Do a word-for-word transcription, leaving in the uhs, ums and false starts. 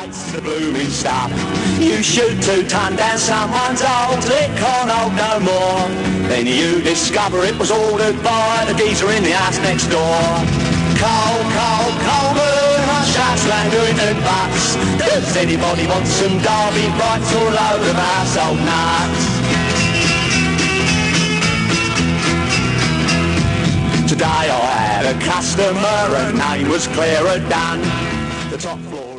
lights, the blooming stuff. You shoot two ton down someone's old, it can't hold no more. Then you discover it was ordered by the geezer in the house next door. Cold, cold, cold moon, hush, hush, land doing the butts. Does anybody want some Derby rights or a load of household nuts? Today I had a customer, her name was Clara Dunn. The top floor